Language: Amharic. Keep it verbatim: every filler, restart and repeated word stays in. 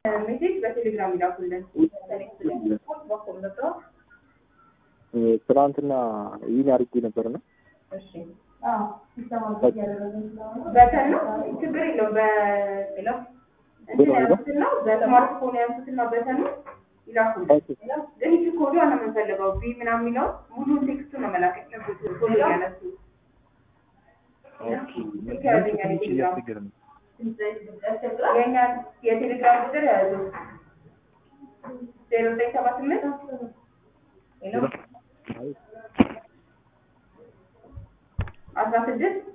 ሜሴጅ በቴሌግራም ይላኩልን። በኮም ነበር ትናንትና ይሄን አድርጌ ነበርና እሺ አዎ ሲስተማው ያደረገን በተን ነው ችግር የለውም በለው እንትና በስማርትፎን ያንሱትና በተን ይላኩልን። ግን ይሄ ኮዱ አለ የምንፈልገው ቢ ምናምን የሚለው ሙሉ ቴክስቱ ነው መላክ ያለበት ኮዱ ያለሱ ኦኬ የኛ የቴሌግራም ቁጥር ያዙ ዜሮ ዘጠኝ ሰባ ስምንት ሄሎ አስራ ስድስት